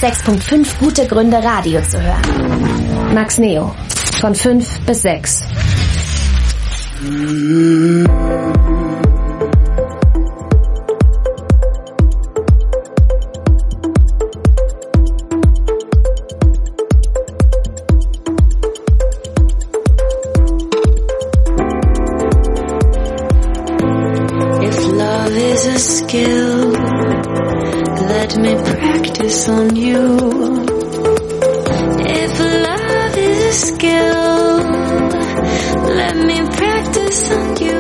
106.5 gute Gründe, Radio zu hören. Max Neo. Von 5 bis 6. Let me practice on you. If love is a skill, let me practice on you.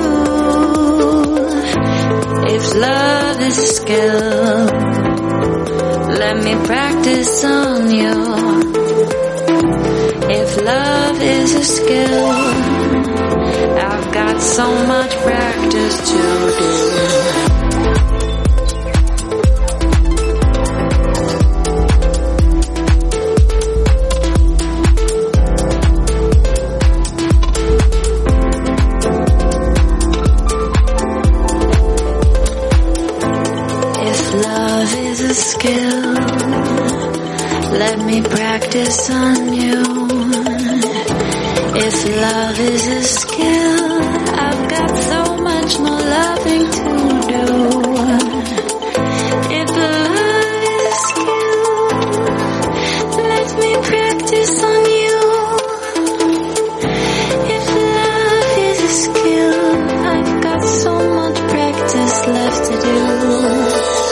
If love is a skill, let me practice on you. If love is a skill, I've got so much practice to do. Let me practice on you. If love is a skill, I've got so much more loving to do. If love is a skill, let me practice on you. If love is a skill, I've got so much practice left to do.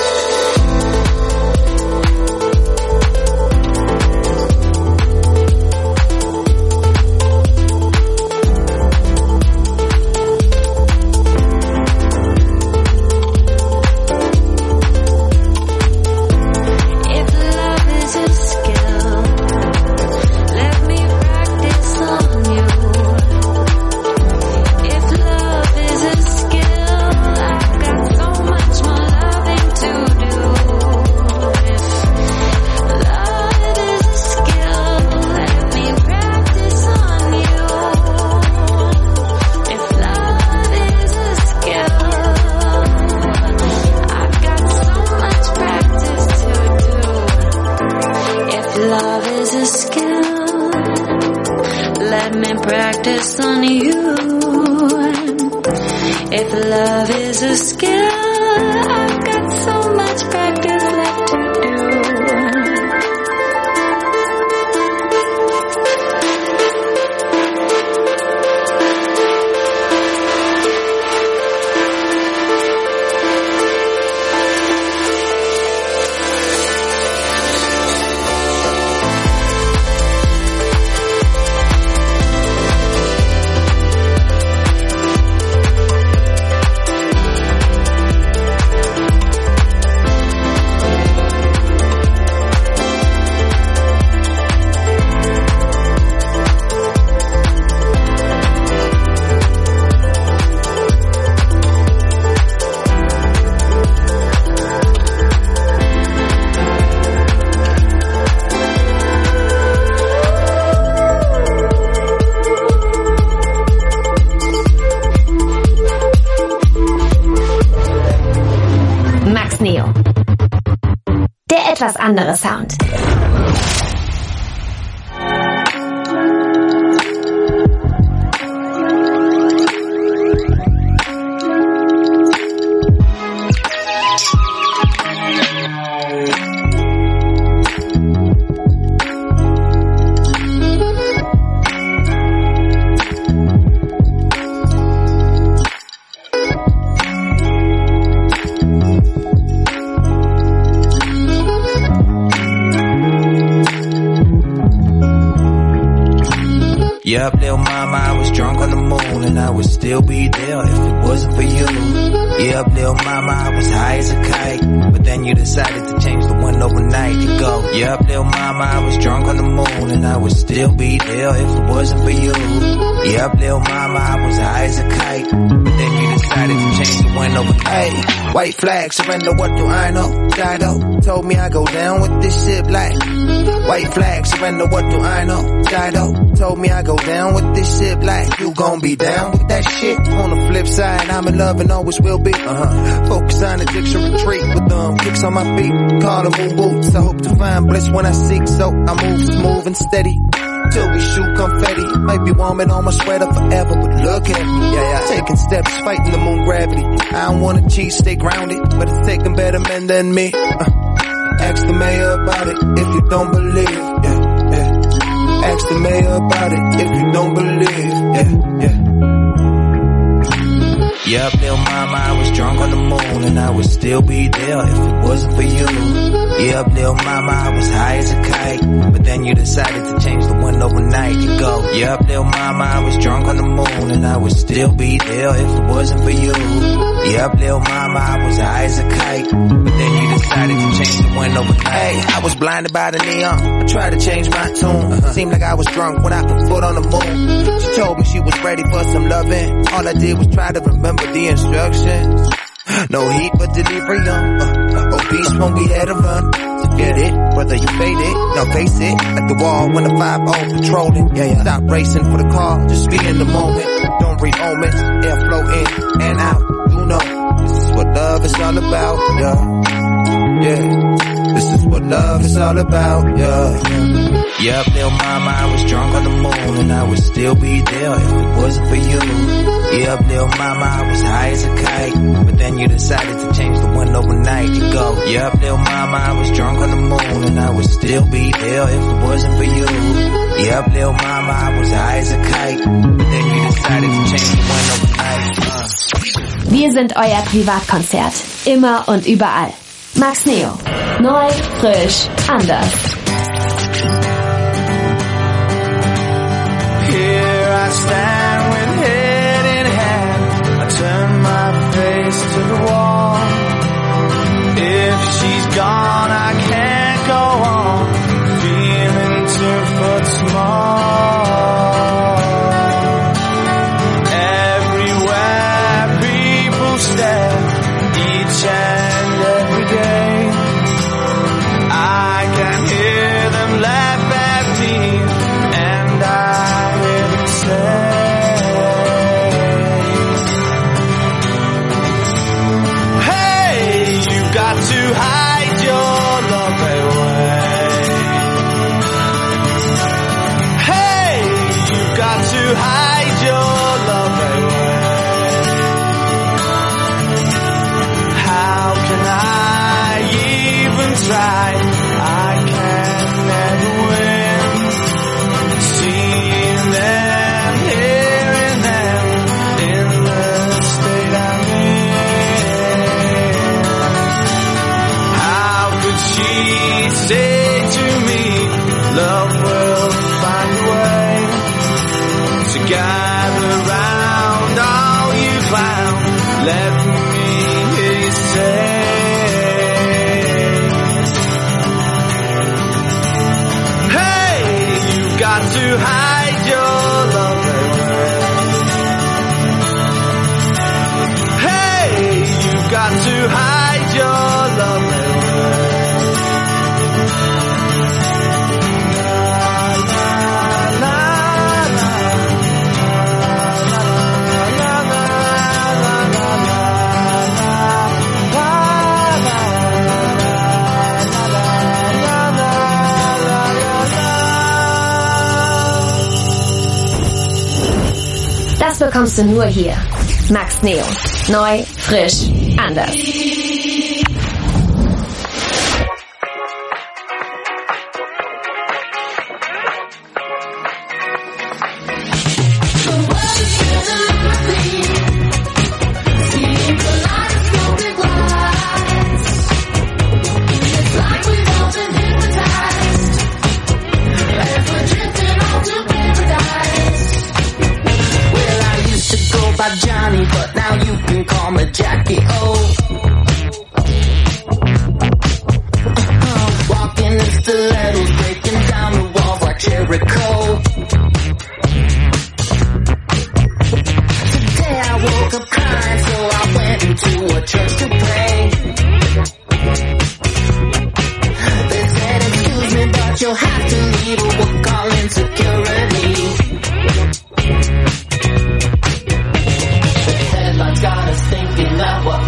Etwas andere Sound. Yup, little mama, I was drunk on the moon and I would still be there if it wasn't for you. Yup, little mama, I was high as a kite, but then you decided to change the one overnight to go. Yup, little mama, I was drunk on the moon and I would still be there if it wasn't for you. Yup, little mama, I was high as a kite, but then you decided to change the one overnight. Hey, white flag, surrender, what do I know? Dido told me I go down with this shit like white flag, surrender, what do I know? Dido told me I go down with this shit like you gon' be down with that shit. On the flip side, I'm in love and always will bit. Focus on addiction, retreat with kicks on my feet. Call them moon boots. I hope to find bliss when I seek, so I move smooth and steady. Till we shoot confetti. Might be warming on my sweater forever, but look at me. Yeah. Taking steps, fighting the moon gravity. I don't wanna cheat, stay grounded, but it's taking better men than me. Ask the mayor about it if you don't believe. Yeah. Ask the mayor about it if you don't believe. Yeah. Yup, little mama, I was drunk on the moon and I would still be there if it wasn't for you. Yup, little mama, I was high as a kite, but then you decided to change the one overnight. You go, yup, little mama, I was drunk on the moon and I would still be there if it wasn't for you. Yup, little mama, I was high as a kite, but then you decided to change the one overnight. Hey, I was blinded by the neon, I tried to change my tune. Seemed like I was drunk when I put foot on the moon. She told me she was ready for some loving. All I did was try to remember the instructions. No heat but delivery obese when we had a run. So get it, whether you fade it, now face it. At the wall when the 5-0 patrolling. Yeah. Stop racing for the car, just be in the moment. Don't read omens, airflow in and out. You know, this is what love is all about. Yeah. This is what love is all about. Yeah. Yup, little mama, I was drunk on the moon and I would still be there if it wasn't for you. Yup, little mama, I was high as a kite, but then you decided to change the one overnight. You go, yup, little mama, I was drunk on the moon and I would still be there if it wasn't for you. Yup, little mama, I was high as a kite, but then you decided to change the one overnight. Wir sind euer Privatkonzert. Immer und überall. Max Neo. Neu, frisch, anders. Here I stand with head in hand. I turn my face to the wall. If she's gone, I can't go on. Feeling 2 foot small. Everywhere people stare, each and every day. I can hear them laugh at me, and I hear them say, hey, you got to hide your love away. Hey, you got to hide your love away. How can I even try? I can never win. Seeing them, hearing them in the state I'm in. How could she say to me, love will find a way to gather round all you found? Let me hear you say, got to hide your love away. Hey, you got to hide your love away. La, la, la, Das bekommst du nur hier. Max Neo. Neu, frisch, anders. Johnny, but now you can call me Jackie O. Walking in stilettos, breaking down the walls like Jericho. Today I woke up crying, so I went into a church to pray. They said, excuse me, but you'll have to leave or we'll call in security. Got us thinking that we're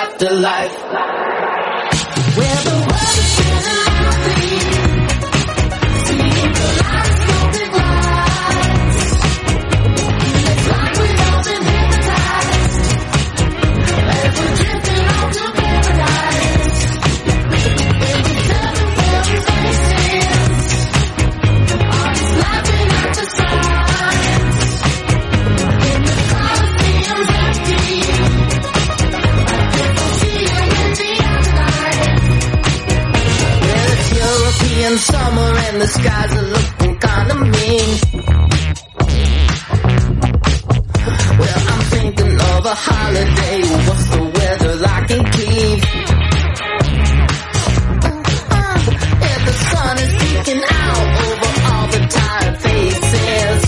afterlife. Where the world is spinning loudly, seeing the lights go big lights. It's like we've all been hypnotized as we're drifting off to paradise. And we turn the world's faces, artists laughing at the signs. In the Colosseum's empty, European summer and the skies are looking kinda mean. Well, I'm thinking of a holiday. What's the weather like in Kiev? And the sun is peeking out over all the tired faces.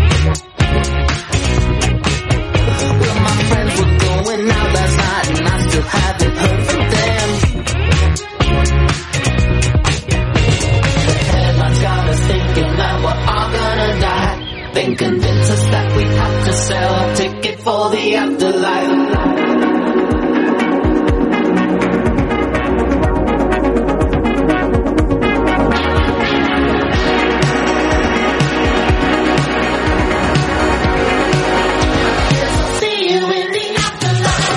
Well, my friends were going out last night and I still haven't heard from them. Got us thinking that we're all gonna die. Then convince us that we have to sell a ticket for the afterlife. See you in the afterlife.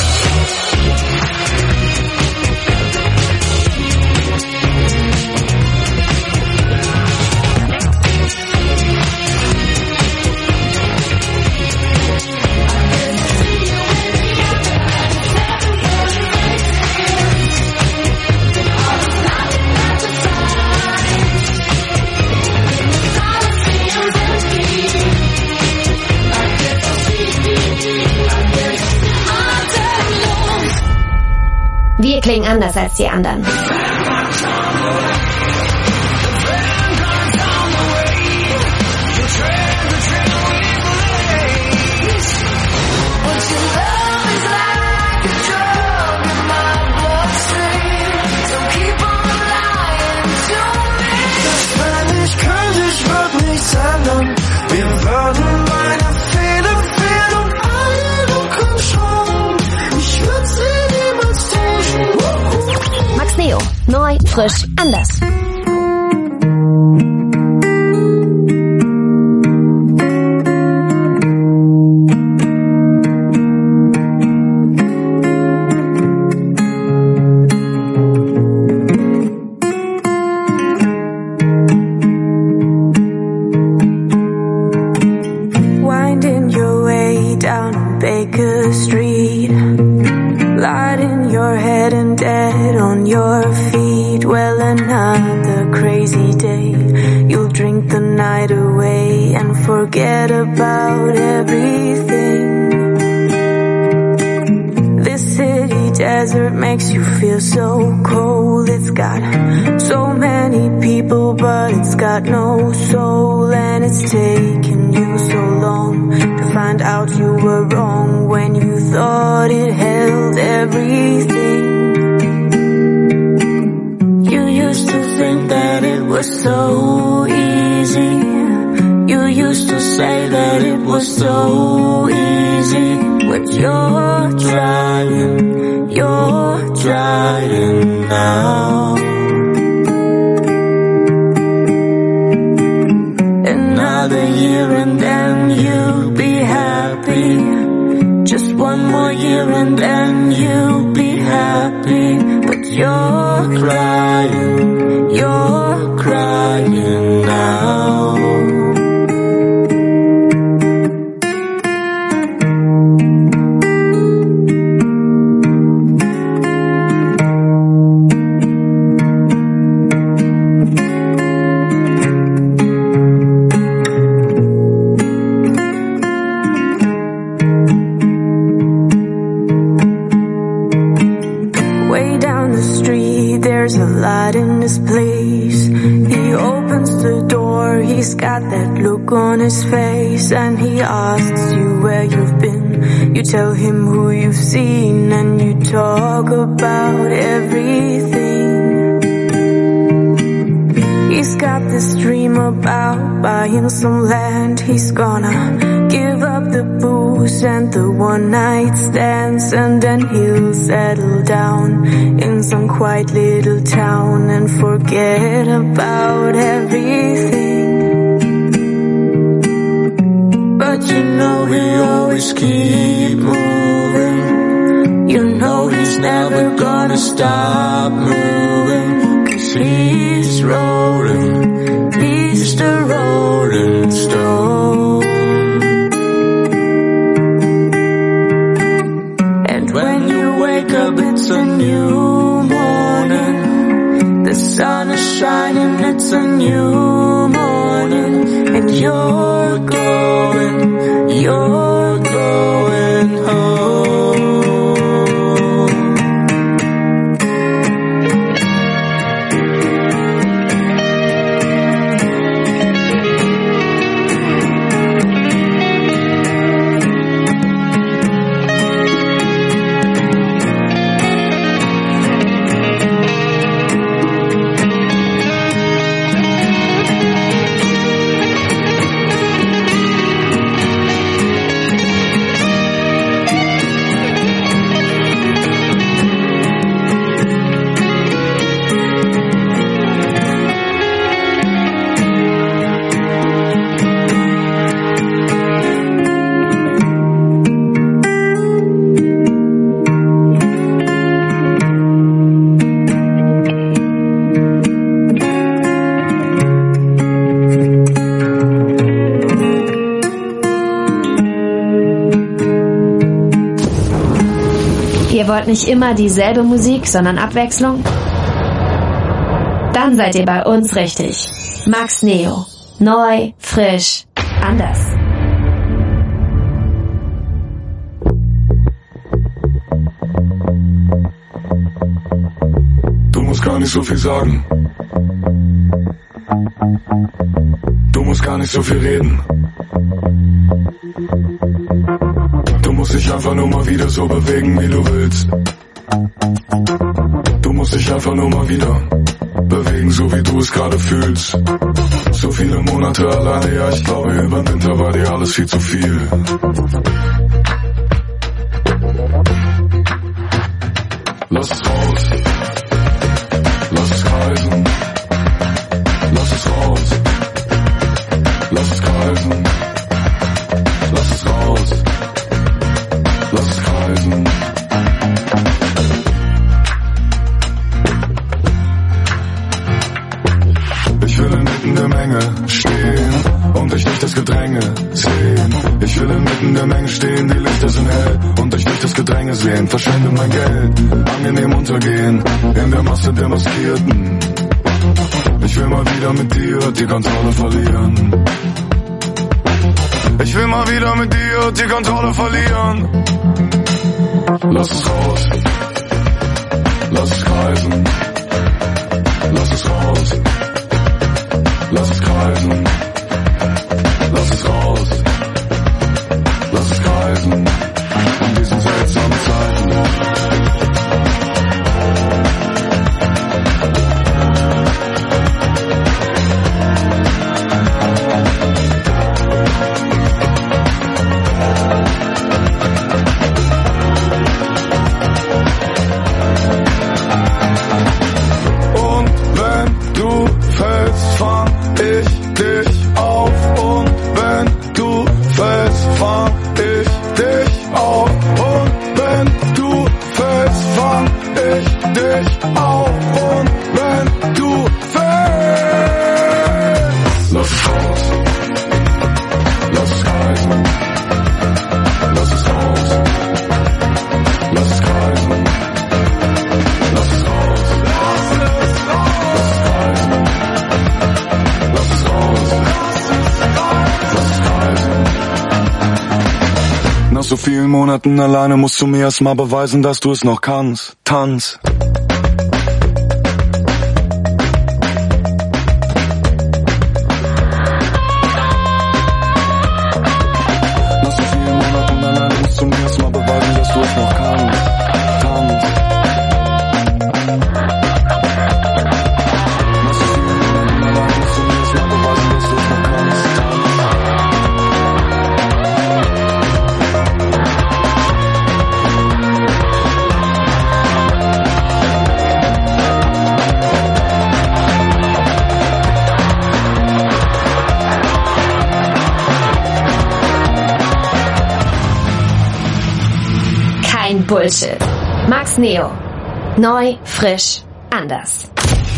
Wir klingen anders als die anderen. Wir würden meine Fehler und Erinnerung anschauen. Ich würde sie niemals täuschen. Max Neo. Neu, frisch, anders. Winding your way down Baker Street, light in your head and dead on your feet. Well, another crazy day. You'll drink the night away and forget about everything. This city desert makes you feel so cold. It's got so many people, but it's got no soul. And it's taken you so long to find out you were wrong when you thought it held everything. You used to think that it was so easy. You used to say that it was so easy. But you're trying now. Another year and then you'll be happy. Just one more year and then you'll be happy. But you're crying now. There's a light in this place. He opens the door, he's got that look on his face, and he asks you where you've been. You tell him who you've seen, and you talk about everything. He's got this dream about buying some land. He's gonna give up the booze and the one night stands, and then he'll settle down in some quiet little town and forget about everything. But you know he'll always keep moving. You know he's never gonna stop moving, 'cause he's rolling, he's the rolling stone. And when you wake up, it's a new morning. The sun is shining, it's a new morning. And you're going home. Ihr wollt nicht immer dieselbe Musik, sondern Abwechslung? Dann seid ihr bei uns richtig. Max Neo. Neu, frisch, anders. Du musst gar nicht so viel sagen. Du musst gar nicht so viel reden. Du musst dich einfach nur mal wieder so bewegen, wie du willst. Du musst dich einfach nur mal wieder bewegen, so wie du es gerade fühlst. So viele Monate alleine, ja, ich glaube, über den Winter war dir alles viel zu viel. Lass es raus. Lass es kreisen. Lass es raus. Lass es kreisen. Lass es raus. Lass es kreisen. Ich will inmitten der Menge stehen und ich durch das Gedränge sehen. Ich will inmitten der Menge stehen, die Lichter sind hell und ich durch das Gedränge sehen. Verschwende mein Geld, angenehm untergehen in der Masse der Maskierten. Ich will mal wieder mit dir die Kontrolle verlieren. Ich will mal wieder mit dir die Kontrolle verlieren. Lass es raus. Lass es kreisen. Lass es raus. Lass es kreisen. Lass es raus. Lass es kreisen. In diesen seltsamen Zeiten. Nach so vielen Monaten alleine musst du mir erst mal beweisen, dass du es noch kannst. Tanz. Nach so vielen Monaten alleine musst du mir erst mal beweisen, dass du es noch kannst. Tanz. Nach so vielen Monaten alleine musst du mir erst mal beweisen, dass du es noch kannst. Tanz. Bullshit. Max Neo. Neu, frisch, anders.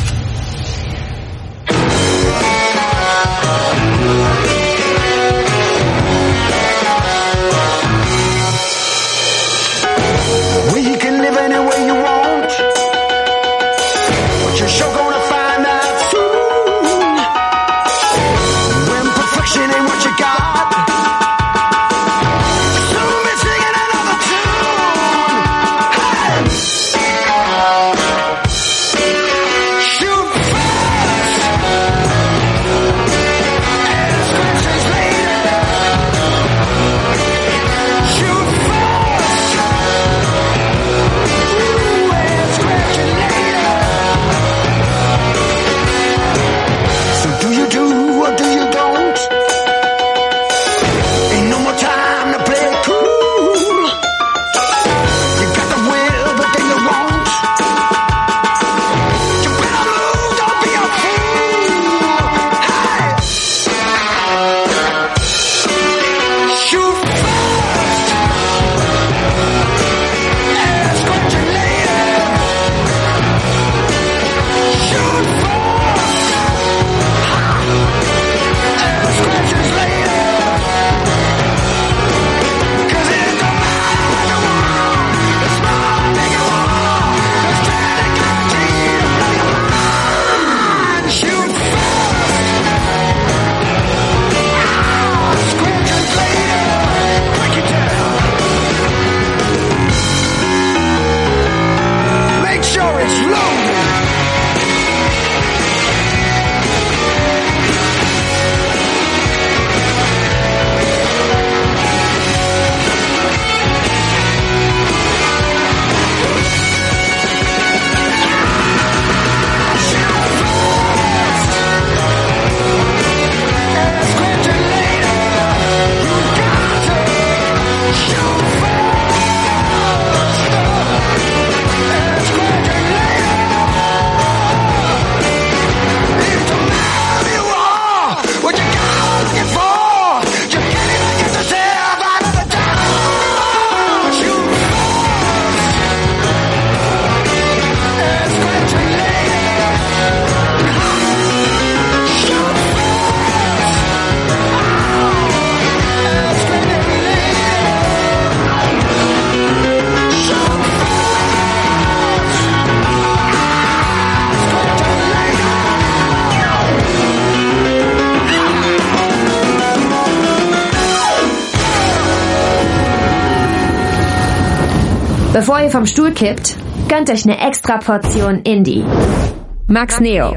We can live any way you want, but you're sure gonna find out soon when perfection ain't what you got. Soon be singing another tune. Hey! Shoot first and scratches later. Shoot first. Ooh, and scratching later. So do you do or do you don't? Ain't no more time to play it cool. You got the will, but then you won't. You better move, don't be a fool. Hey! Shoot first and scratching later. Shoot first and scratches later. 'Cause it don't matter what you want, the small thing you want, the static guarantee to blow your mind. Shoot first, scratches later. Break it down. Make sure it's loaded. Scratching later. You got to shoot first and scratching later. It don't matter who you are, what you got looking for. You can't even get yourself out of the town. Shoot first and scratching later. Shoot first and scratching later. Shoot first, scratching later. Bevor ihr vom Stuhl kippt, gönnt euch eine extra Portion Indie. Max Neo.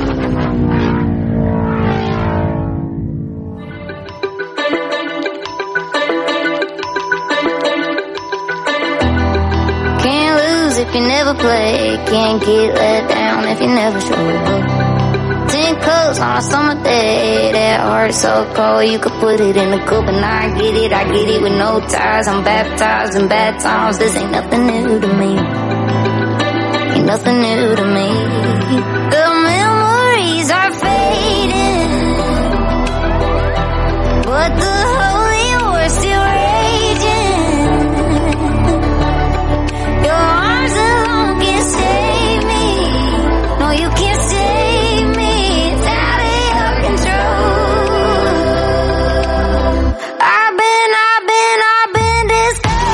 Can't lose if you never play. Can't get let down if you never show up. 10 cups on a summer day. That heart so cold you could put it in a cup. And I get it with no ties. I'm baptized in bad times. This ain't nothing new to me. Ain't nothing new to me. The memories are fading, but the holy war's still raging. Your arms alone can save me. No, you can't save me. It's out of your control. I've been this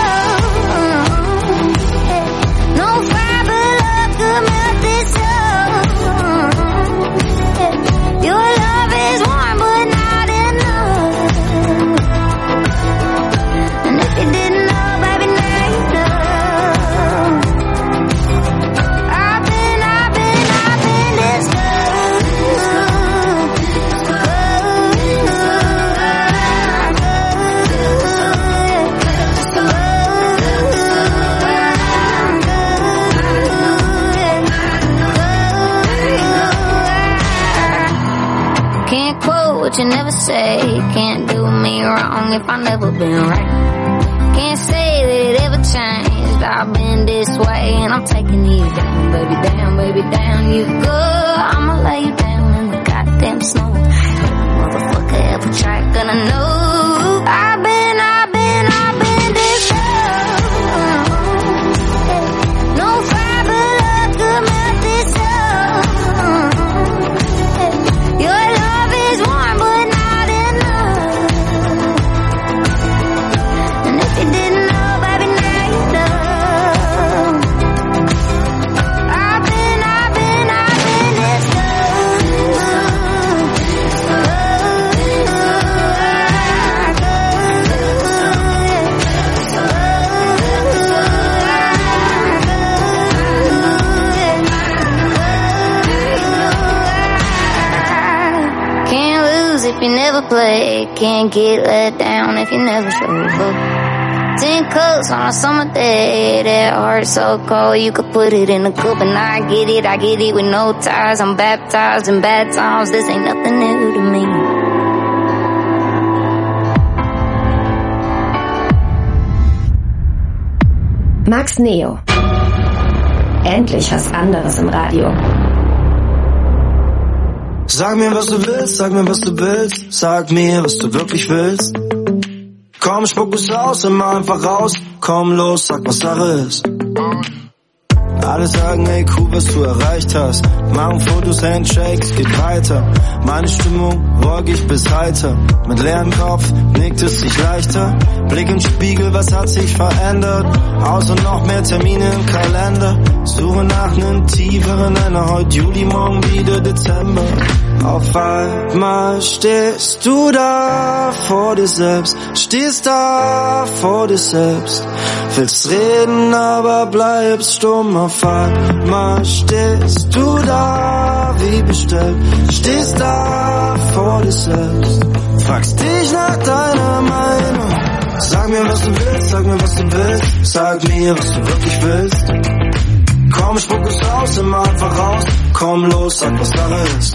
cold. No fire but love could melt this soul. Your love is warm but not enough. And if you didn't know, baby, now you know. I've been this Can't quote what you never say. Can't do me wrong if I never been right. Can't say that it ever changed. I've been this way and I'm taking you down, baby, down you go. I'ma lay you down in the goddamn snow. Every motherfucker ever tried gonna know. I've been this cold. if you never play. Can't get let down if you never show up. 10 cups on a summer day. That heart so cold you could put it in a cup. And I get it with no ties. I'm baptized in bad times. This ain't nothing new to me. Max Neo. Endlich was anderes im Radio. Sag mir, was du willst, sag mir, was du willst. Sag mir, was du wirklich willst. Komm, spuck es aus, immer einfach raus. Komm los, sag, was Sache ist. Alle sagen, ey, cool, was du erreicht hast. Machen Fotos, Handshakes, geht weiter. Meine Stimmung wolkig bis heiter. Mit leerem Kopf nickt es sich leichter. Blick im Spiegel, was hat sich verändert? Außer noch mehr Termine im Kalender. Suche nach nem tieferen Nenner. Heute Juli, morgen wieder Dezember. Auf einmal stehst du da vor dir selbst. Stehst da vor dir selbst. Willst reden, aber bleibst stumm. Auf einmal stehst du da wie bestellt. Stehst da vor dir selbst. Fragst dich nach deiner Meinung. Sag mir, was du willst, sag mir, was du willst. Sag mir, was du wirklich willst. Komm, spuck es aus, immer einfach raus. Komm los, sag, was Sache ist.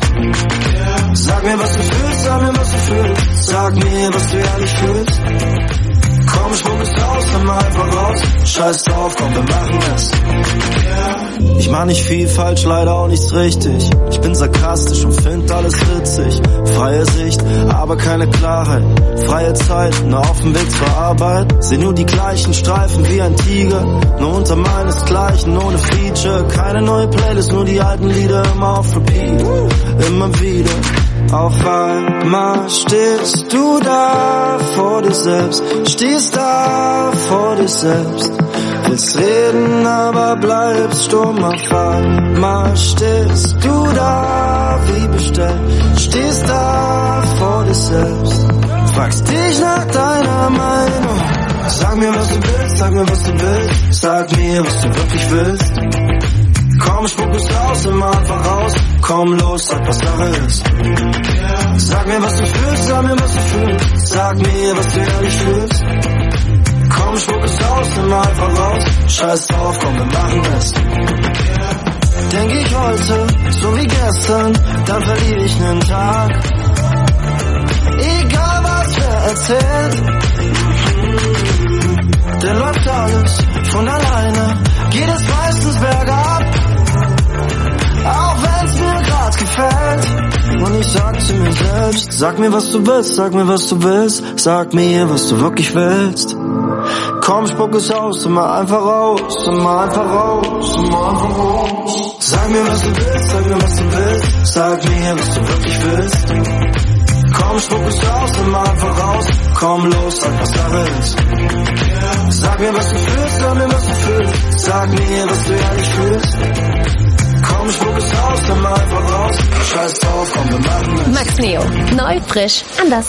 Sag mir, was du fühlst, sag mir, was du fühlst. Sag mir, was du ehrlich fühlst. Komm, spuck es aus, immer einfach raus. Scheiß drauf, komm, wir machen es. Ich mach nicht viel falsch, leider auch nichts richtig. Ich bin sarkastisch und find alles witzig. Freie Sicht, aber keine Klarheit. Freie Zeit, nur auf dem Weg zur Arbeit. Seh nur die gleichen Streifen wie ein Tiger. Nur unter meinesgleichen, ohne Feature. Keine neue Playlist, nur die alten Lieder immer auf Repeat. Immer wieder. Auf einmal stehst du da vor dir selbst. Stehst da vor dir selbst. Willst reden, aber bleibst stumm. Auf einmal stehst du da wie bestellt. Stehst da vor dir selbst. Fragst dich nach deiner Meinung. Sag mir, was du willst, sag mir, was du willst. Sag mir, was du wirklich willst. Komm, spuck es aus, immer einfach raus. Komm los, sag, was Sache ist. Sag mir, was du fühlst, sag mir, was du fühlst. Sag mir, was du ehrlich fühlst. Komm, spuck es aus, immer einfach raus. Scheiß drauf, komm, wir machen es. Denk ich heute, so wie gestern, dann verliere ich nen Tag. Egal was wer erzählt, dann läuft alles von alleine. Geht es meistens bergab, auch wenn's mir grad gefällt. Und ich sag zu mir selbst, sag mir was du willst, sag mir was du willst. Sag mir, was du wirklich willst. Komm, spuck es aus, immer einfach raus, immer einfach raus, immer einfach raus. Sag mir was du willst, sag mir was du willst. Sag mir, was du wirklich willst. Komm, spuck es aus, immer einfach raus. Komm los, sag, was Sache ist. Sag mir, was du fühlst, sag mir, was du fühlst. Sag mir, was du ehrlich fühlst. Komm, spuck es aus, immer einfach raus. Scheiß drauf, komm, wir machen es. Max Neo. Neu, frisch, anders.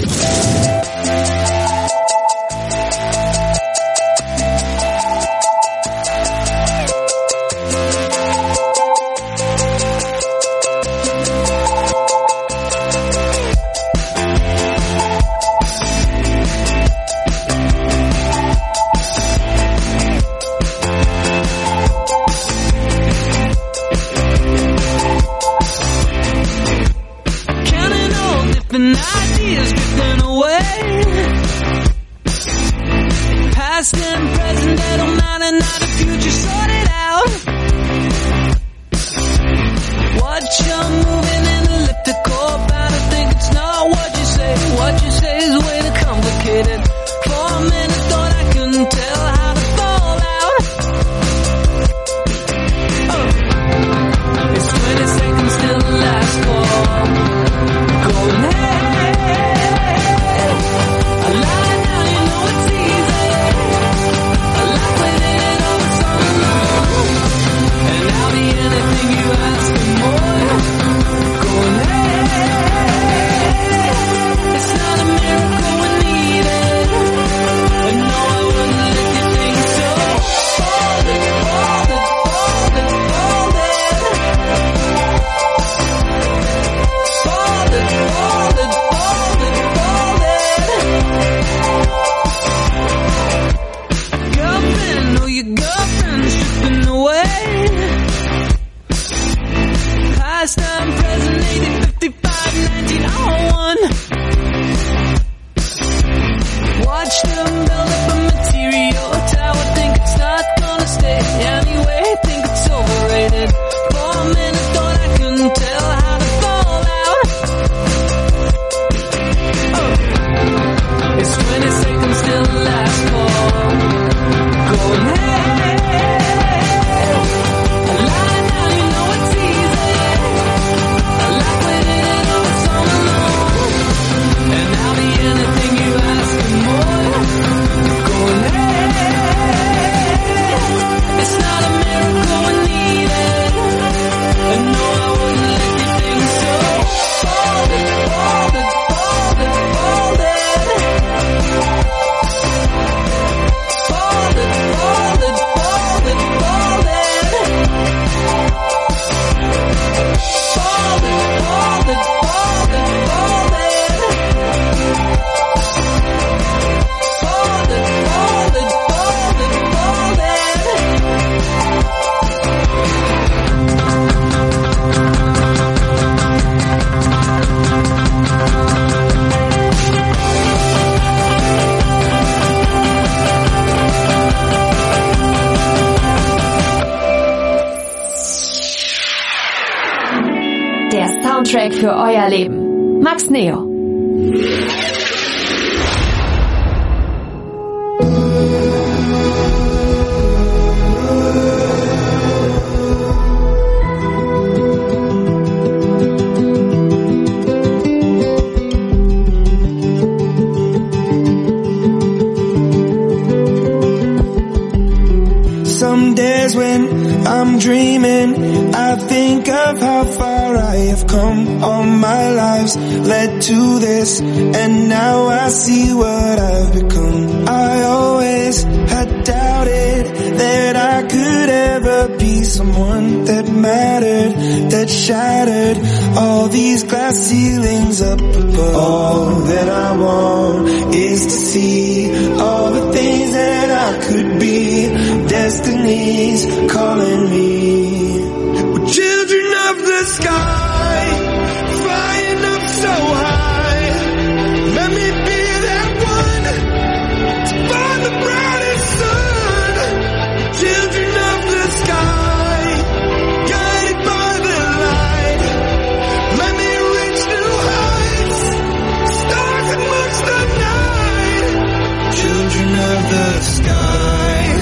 Ideas drifting away. Past and present, they don't matter, now the future sorted out. What you're moving in elliptical about, I think it's not what you say. What you say is way too complicated. For a minute thought I couldn't tell how to fall out. Oh. It's 20 seconds till the last call. Going ahead. Anything you ask and more. Soundtrack für euer Leben. Max Neo. Some days when I'm dreaming, I think of how far I have come. All my lives led to this, and now I see what I've become. I always had doubted that I could ever be someone that mattered, that shattered all these glass ceilings up above. All that I want is to see all the things that I could be. Destiny's calling me. We're children of the sky, flying up so high. Let me be that one to find the brightest sun. Children of the sky, guided by the light. Let me reach new heights, stars amongst the night. Children of the sky.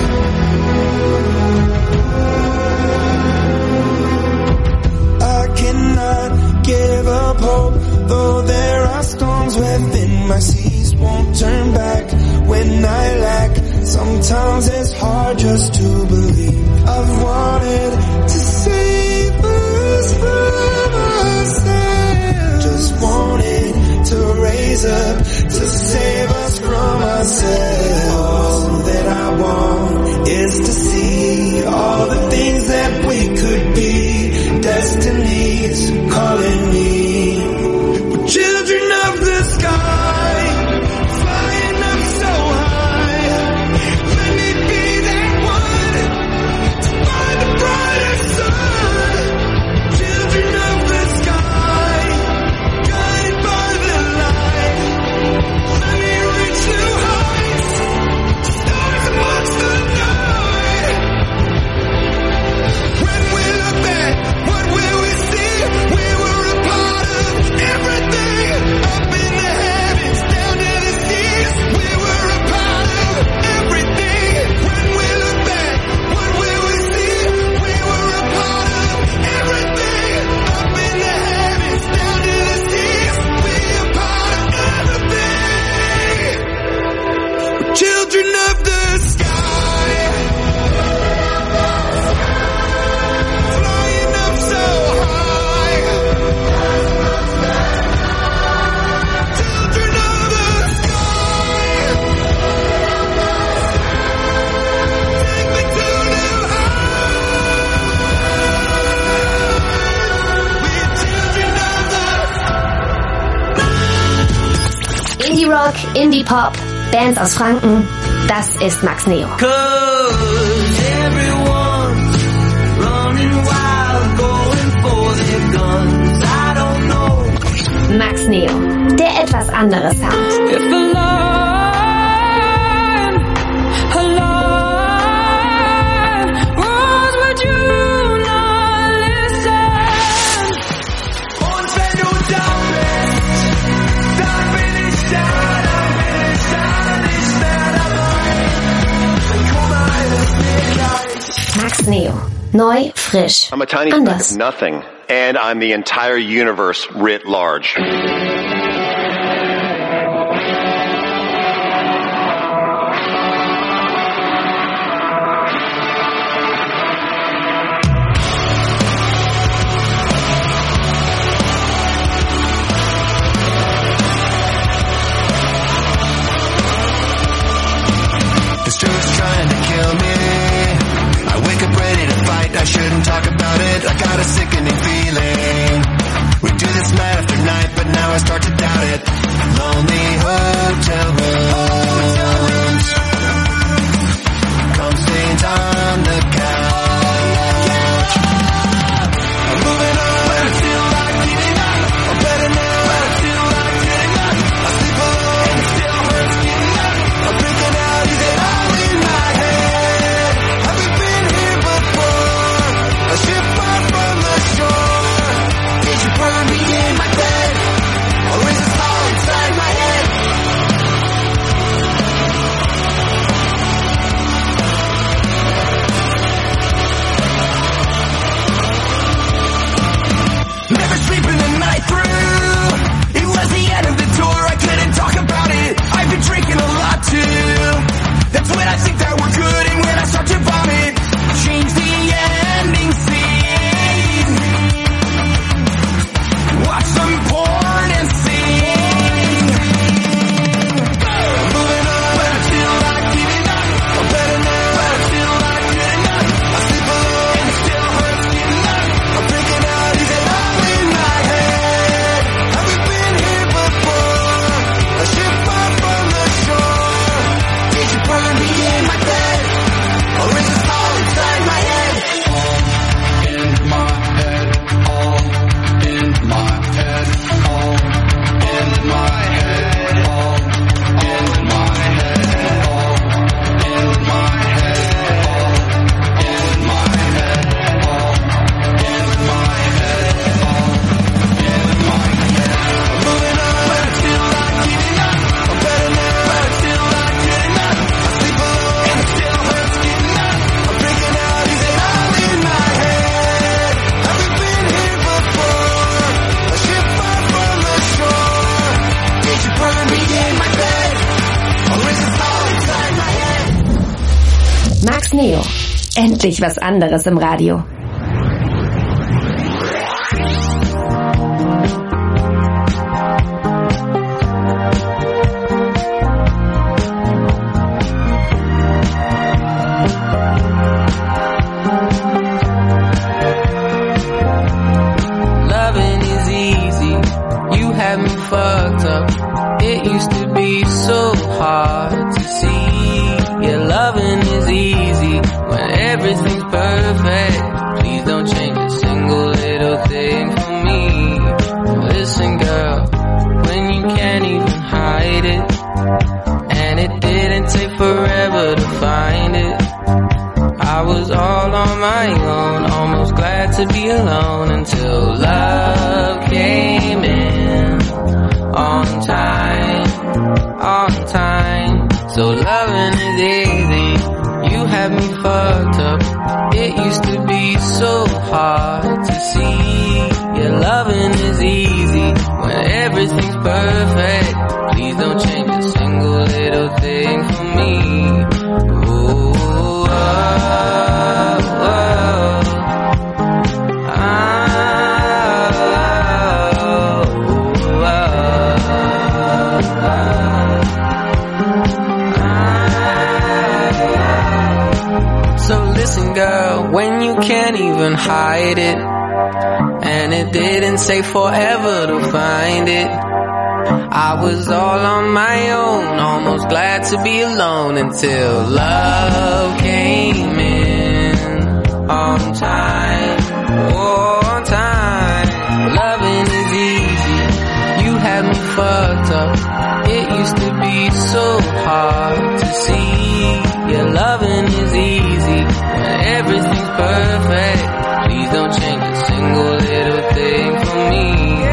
Give up hope, though there are storms within my seas. Won't turn back when I lack. Sometimes it's hard just to believe. I've wanted to save us from ourselves. Just wanted to raise up to save us from ourselves. All that I want is to see all the things that we could be. Destiny's calling me. We're children of the sky, flying up so high. Let me be that one to find the brightest sun. Children of the sky, guided by the light. Let me reach new heights, stars amongst the night. When we look back, what will we see? We were a part of everything. Up in the heavens, down to the seas. We were a part of everything. When we look back, what will we see? We were a part of everything. Up in the heavens, down to the seas. We are part of everything. We're children of the sky. Flying up so high. Children of the sky. Take me to new heights. We're children of the Indie Rock, Indie Pop, Bands aus Franken. Das ist Max Neo. 'Cause everyone's running wild, going for their guns. I don't know Max Neo. Der etwas andere Sound. If the line was, would you not listen? Und wenn du da bist, dann bin ich da, nicht mehr dabei. Komm alles mir gleich. Max Neo. Neu, frisch, I'm a tiny speck anders. of nothing, and I'm the entire universe writ large. This truth's trying to kill me. I wake up ready to fight, I shouldn't talk about it. I got a sickening feeling. We do this night after night, but now I start to doubt it. Lonely hotel rooms. Come stains on the couch. I'm moving on, but I feel like giving up. I'm better now, but I feel like getting up. I sleep alone, and it still hurts getting up. I'm freaking out, is it all in my head? Haven't been here before. A ship far from the shore. Did you burn me in? Neo. Endlich was anderes im Radio. Loving is easy, you have me fucked up. It used to be so hard to see. Yeah, loving is easy when everything's perfect. Please don't change a single little thing for me. Listen, girl, when you can't even hide it, and it didn't take forever to find it. I was all on my own, almost glad to be alone until love came in on time, on time. So loving is easy, you have me fucked up. It used to be so hard to see. Yeah, loving is easy when everything's perfect. Please don't change a single little thing for me. Ooh, oh, oh, So listen, girl, when you can't even hide it, and it didn't take forever to find it. I was all on my own, almost glad to be alone until love came in on time, oh, on time. Loving is easy, you had me fucked up. It used to be so hard to see. Yeah, loving is easy when everything's perfect. Please don't change a single little thing for me.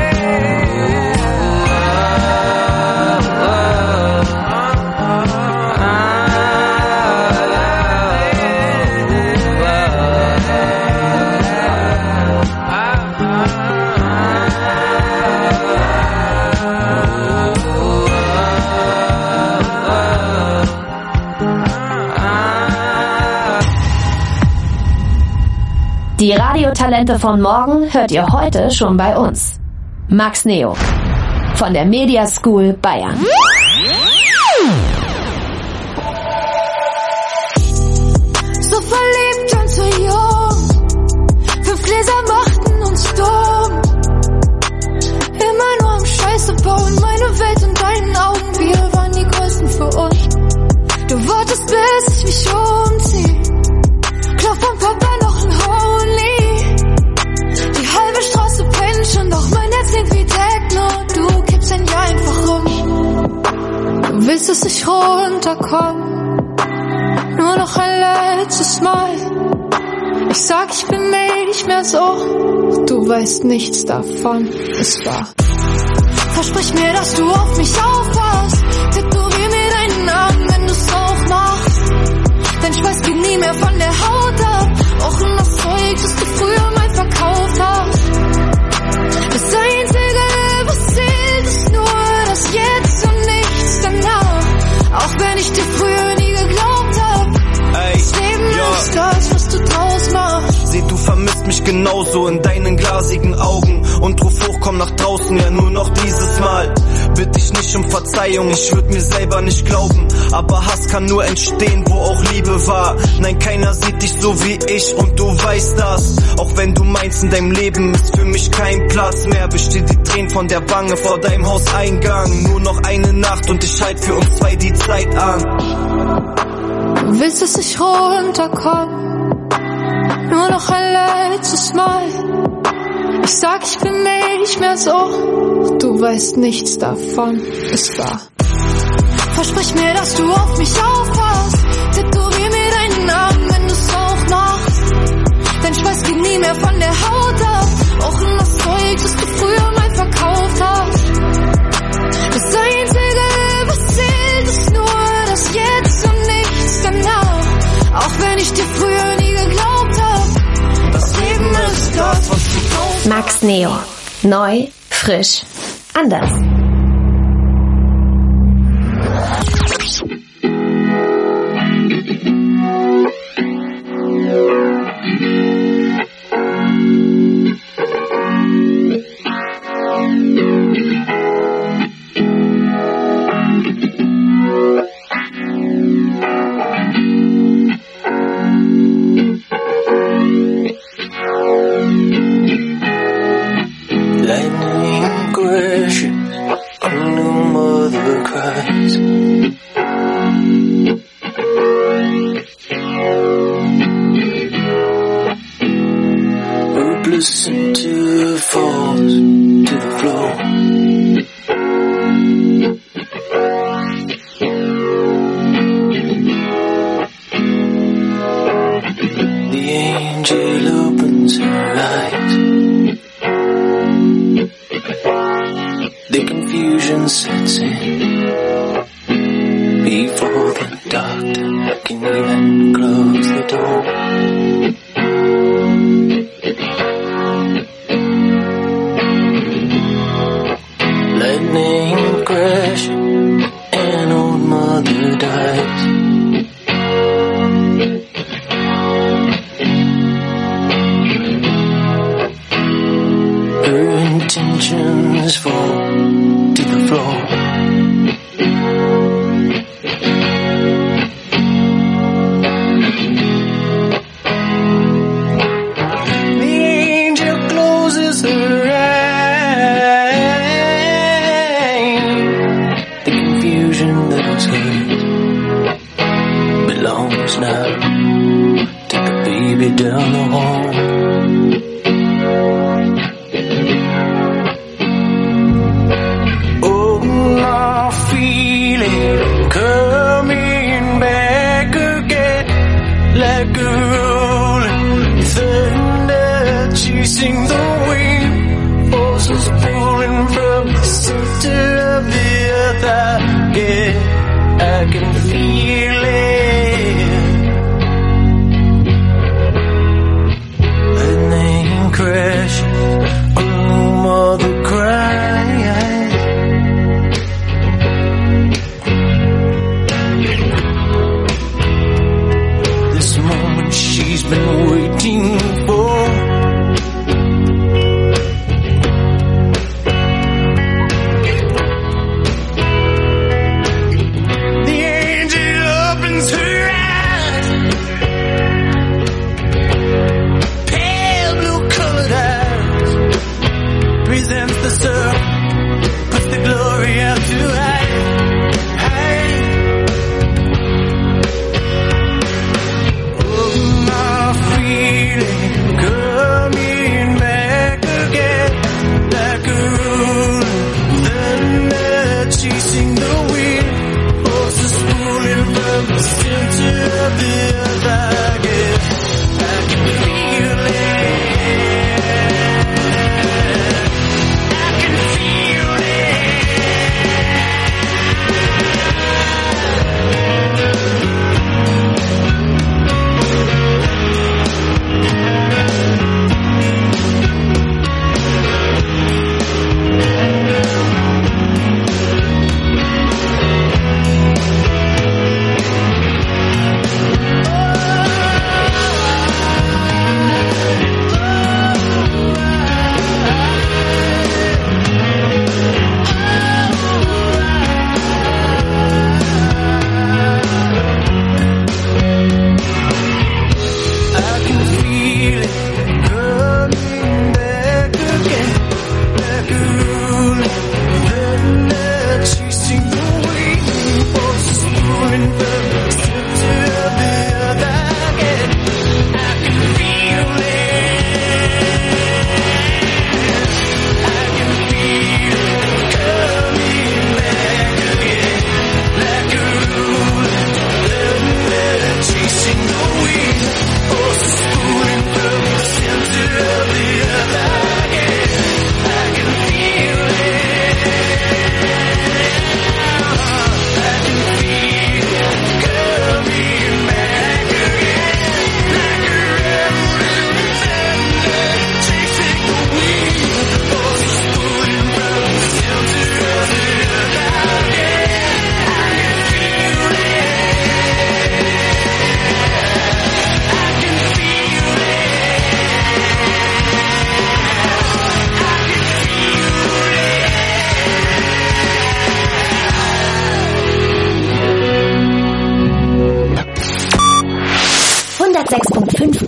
Die Radiotalente von morgen hört ihr heute schon bei uns. Max Neo von der Media School Bayern. So verliebt und so jung, 5 Gläser machten uns dumm. Immer nur am Scheiße bauen, meine Welt in deinen Augen, wir waren die Größten für uns. Du wartest, bis ich mich umzieh, klopf von Papa noch ein Holy. Die halbe Straße pennt schon, doch mein Herz klingt wie Techno. Du kippst ein Jahr einfach rum. Du willst, dass ich runterkomm, nur noch ein letztes Mal. Ich sag, ich bin nicht mehr so, du weißt nichts davon, es war. Versprich mir, dass du auf mich aufpasst, tätowier mir deinen Namen, wenn du's auch machst. Dein Schweiß geht nie mehr von der Haut ab, auch in das Zeug, das du früher mal verkauft hast. Das Einzige, was zählt, ist nur das Jetzt und nichts danach. Auch wenn ich dir früher nie geglaubt hab, das Leben ist das, was du draus machst. Seh, du vermisst mich genauso in deinen glasigen Augen und ruf hoch, komm nach draußen, ja nur noch dieses Mal. Bitt dich nicht um Verzeihung, ich würd mir selber nicht glauben, aber Hass kann nur entstehen, wo auch Liebe war. Nein, keiner sieht dich so wie ich und du weißt das. Auch wenn du meinst, in deinem Leben ist für mich kein Platz mehr, besteht die Tränen von der Wange vor deinem Hauseingang. Nur noch eine Nacht und ich halt für uns zwei die Zeit an. Du willst, dass ich runterkomm, nur noch ein letztes Mal. Ich sag, ich bin nicht mehr so, du weißt nichts davon, es war. Versprich mir, dass du auf mich aufpasst, tätowier mir deinen Namen, wenn du's auch machst. Dein Schweiß geht nie mehr von der Haut ab, auch in das Zeug, das du früher mal verkauft hast. Das Einzige, was zählt, ist nur das Jetzt und nichts danach. Auch wenn ich dir früher nie geglaubt hab, das Leben ist das, was du kaufst. Max Neo. Neu, frisch, anders. Lightning crashes, a new mother cries. Hopeless center falls to the floor. The angel opens her eyes. The confusion sets in before the doctor can even close the door. Lightning crash, an old mother dies. Her intentions fall to the floor. The angel closes her eyes. The confusion that was hers belongs now to the baby down the hall. Coming back again like a rolling thunder chasing the wind, forces pulling from the center of the earth. I can feel it. Lightning crashes, a mother cries. She's been waiting for.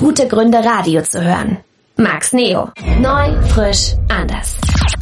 gute Gründe, Radio zu hören. Max Neo. Neu, frisch, anders.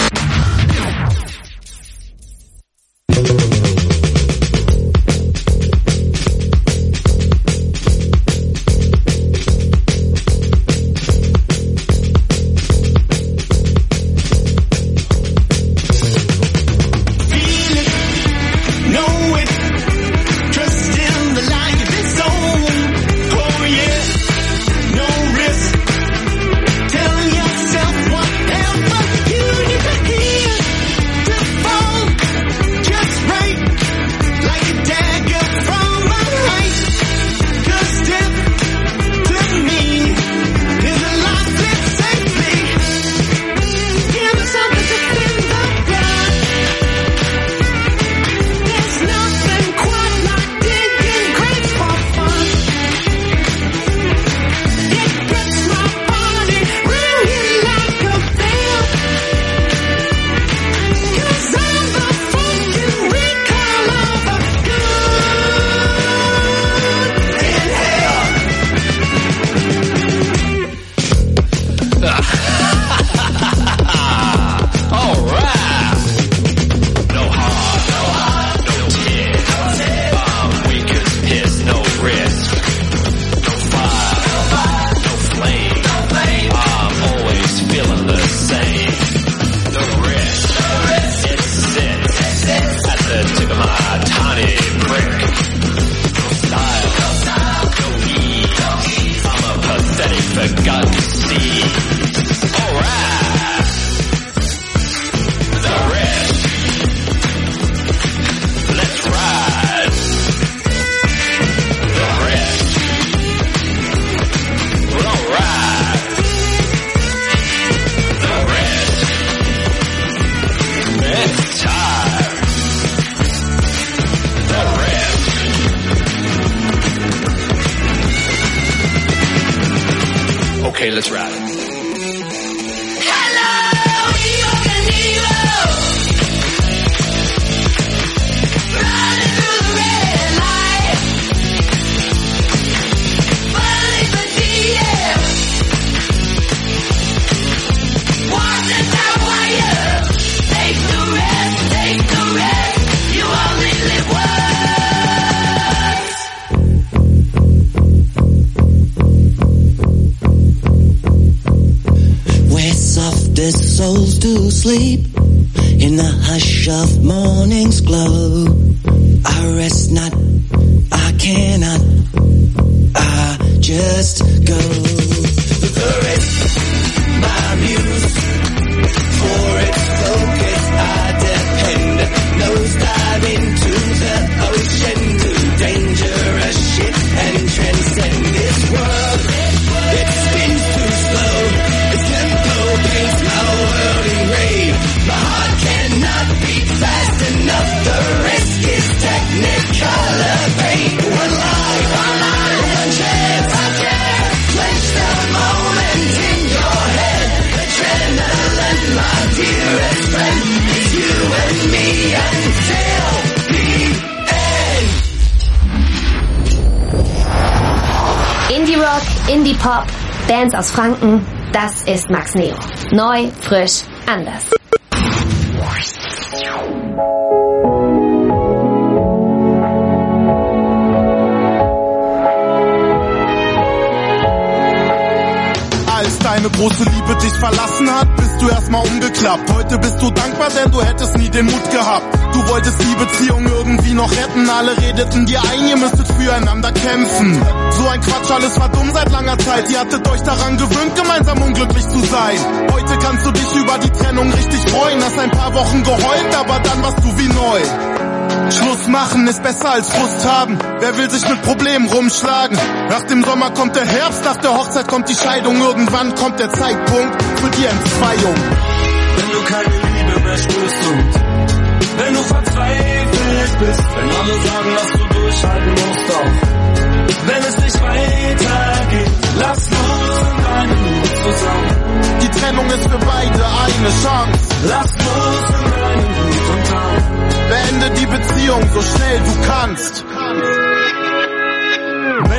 Okay, let's ride. Souls to sleep in the hush of morning's glow. I rest not, I cannot, I just go. The rest, my muse, for its focus I depend. Nosedive into the ocean, do dangerous shit and transcend this world. It spins too slow, its tempo paints my world in rave. My heart cannot beat fast enough, the risk is technicolor pain. One life, one chance, clench the moment in your head. Adrenaline, my dearest friend, it's you and me until the end. Indie Rock, Indie Pop, Bands aus Franken, das ist Max Neo. Neu, frisch, anders. Als deine große Liebe dich verlassen hat, bist du erstmal umgeklappt. Heute bist du dankbar, denn du hättest nie den Mut gehabt. Du wolltest die Beziehung irgendwie noch retten. Alle redeten dir ein, ihr müsstet füreinander kämpfen. So ein Quatsch, alles war dumm seit langer Zeit. Ihr hattet euch daran gewöhnt, gemeinsam unglücklich zu sein. Heute kannst du dich über die Trennung richtig freuen. Hast ein paar Wochen geheult, aber dann warst du wie neu. Schluss machen ist besser als Frust haben. Wer will sich mit Problemen rumschlagen? Nach dem Sommer kommt der Herbst, nach der Hochzeit kommt die Scheidung. Irgendwann kommt der Zeitpunkt für die Entzweiung. Wenn du keine Liebe mehr spürst und wenn du verzweifelt bist, wenn alle sagen, dass du durchhalten musst, auch wenn es nicht weitergeht, lass los und deine Mut zusammen. Die Trennung ist für beide eine Chance. Lass los und deine Mut und beende die Beziehung so schnell du kannst. Wenn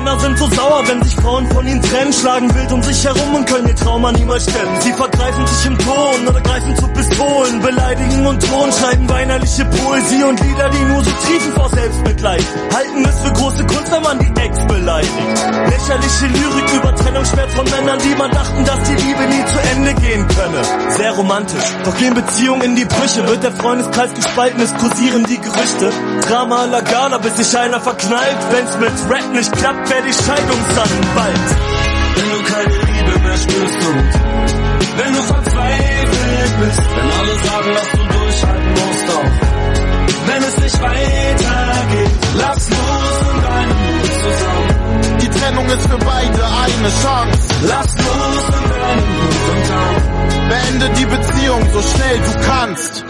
Männer sind so sauer, wenn sich Frauen von ihnen trennen, schlagen wild um sich herum und können ihr Trauma niemals stemmen. Sie vergreifen sich im Ton oder greifen zu Pistolen, beleidigen und drohen, schreiben weinerliche Poesie und Lieder, die nur so triefen vor Selbstmitleid. Halten es für große Kunst, wenn man die Ex beleidigt. Lächerliche Lyrik über Trennungsschmerz von Männern, die man dachten, dass die Liebe nie zu Ende gehen könne. Sehr romantisch, doch gehen Beziehungen in die Brüche, wird der Freundeskreis gespalten, es kursieren die Gerüchte. Drama à la Gala, bis sich einer verknallt. Wenn's mit Rap nicht klappt, wär die Scheidung dann bald. Wenn du keine Liebe mehr spürst und wenn du verzweifelt bist, wenn alle sagen, dass du durchhalten musst, doch wenn es nicht weitergeht, lass los und deinen Mut zusammen. Die Trennung ist für beide eine Chance. Lass los und deinen Mut und dann beende die Beziehung so schnell du kannst.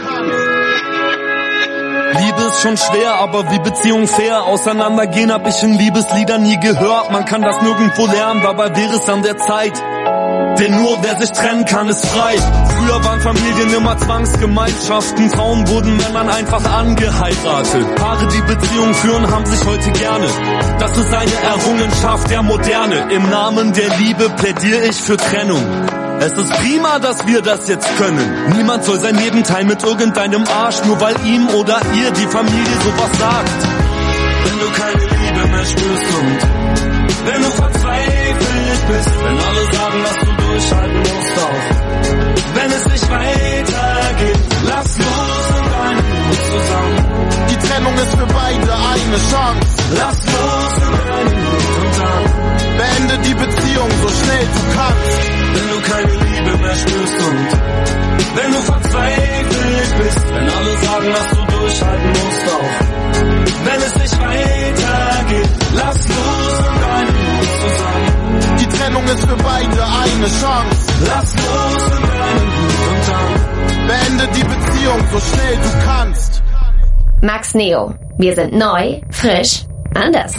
Liebe ist schon schwer, aber wie Beziehung fair auseinandergehen hab ich in Liebesliedern nie gehört. Man kann das nirgendwo lernen, dabei wäre es an der Zeit. Denn nur wer sich trennen kann, ist frei. Früher waren Familien immer Zwangsgemeinschaften. Frauen wurden Männern einfach angeheiratet. Paare, die Beziehungen führen, haben sich heute gerne. Das ist eine Errungenschaft der Moderne. Im Namen der Liebe plädiere ich für Trennung. Es ist prima, dass wir das jetzt können. Niemand soll sein Leben teilen mit irgendeinem Arsch, nur weil ihm oder ihr die Familie sowas sagt. Wenn du keine Liebe mehr spürst und wenn du verzweifelt bist, wenn alle sagen, dass du durchhalten musst, auch wenn es nicht weitergeht, lass los und deinen Mut zusammen. Die Trennung ist für beide eine Chance. Lass los und deinen Mut und dann beende die Beziehung so schnell du kannst. Wenn du keine Liebe mehr spürst und wenn du verzweifelt bist, wenn alle sagen, dass du durchhalten musst, auch wenn es nicht weitergeht, lass los und deinen Mut zusammen. Die Trennung ist für beide eine Chance. Lass los und deinen Mut und dann beende die Beziehung so schnell du kannst. Max Neo. Wir sind neu, frisch, anders.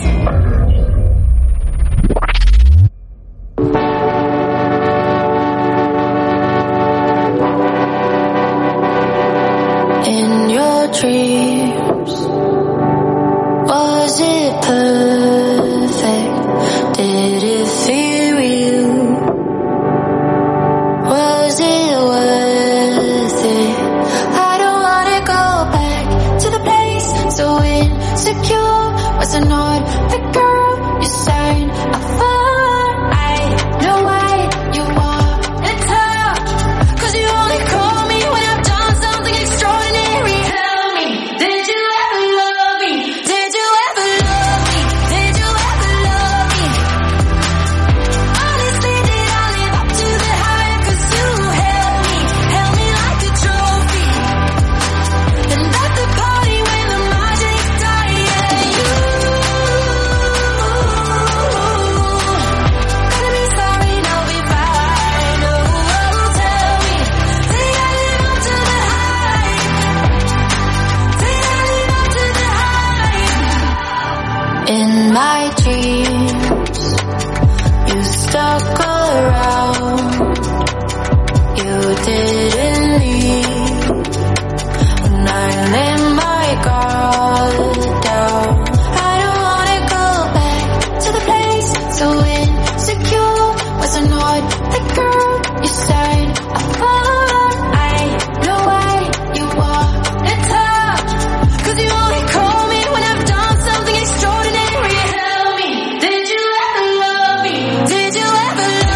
In your dreams, was it perfect? Did it feel real? Was it worth it? I don't wanna go back to the place so insecure. Was I not the girl you signed up for? I know why you want to touch, 'cause you only call me when I've done something extraordinary. Tell me, did you ever love me? Did you ever love me? Did you ever love me? Honestly, did I live up to the hype? 'Cause you held me like a trophy. And at the party when the magic died, yeah, you gonna be sorry, and I'll be fine. Oh, tell me, did I live up to the hype? Did I live up to the hype? In my dreams, you stuck around. You didn't leave when I let my guard down. I don't wanna go back to the place so insecure. Was I not the girl you signed up for? I know why you wanna touch, 'cause you only call me when I've done something extraordinary. Tell me, did you ever love me? Did you ever love me?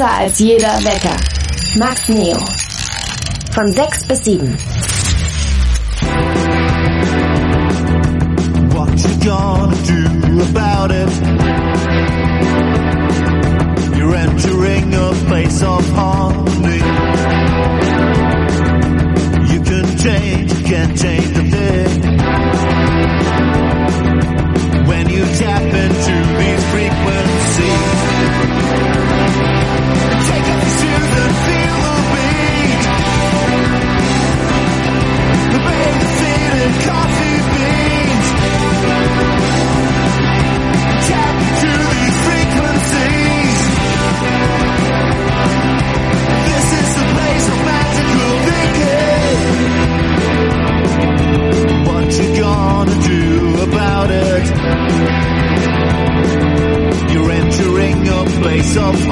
Besser als jeder Wecker. Max Neo. Von 6 bis 7. What you gonna do about it? You're entering a place of harmony. You can change, you can't change a thing. When you tap into these frequencies, take up your shoes and feel the beat. The baby feet and coffee beans. Tap into these frequencies. This is the place of magical thinking. What you gonna do about it? You're entering a place of